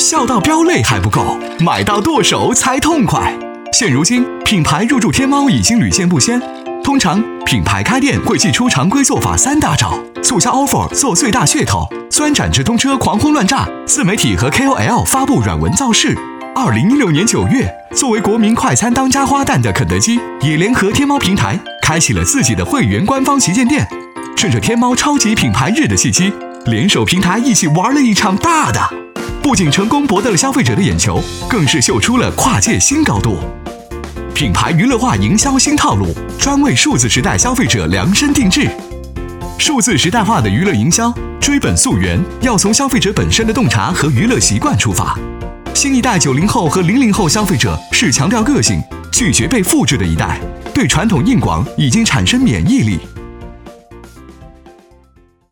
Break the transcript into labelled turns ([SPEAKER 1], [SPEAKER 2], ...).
[SPEAKER 1] 笑到飙泪还不够，买到剁手才痛快。现如今，品牌入驻天猫已经屡见不鲜。通常，品牌开店会祭出常规做法3大招：促销 offer 做最大噱头，钻展直通车狂轰乱炸，自媒体和 KOL 发布软文造势。2016年9月，作为国民快餐当家花旦的肯德基，也联合天猫平台，开启了自己的会员官方旗舰店。趁着天猫超级品牌日的契机，联手平台一起玩了一场大的，不仅成功博得了消费者的眼球，更是秀出了跨界新高度。品牌娱乐化营销新套路，专为数字时代消费者量身定制。数字时代化的娱乐营销，追本溯源，要从消费者本身的洞察和娱乐习惯出发。新一代90后和00后消费者是强调个性、拒绝被复制的一代，对传统硬广已经产生免疫力。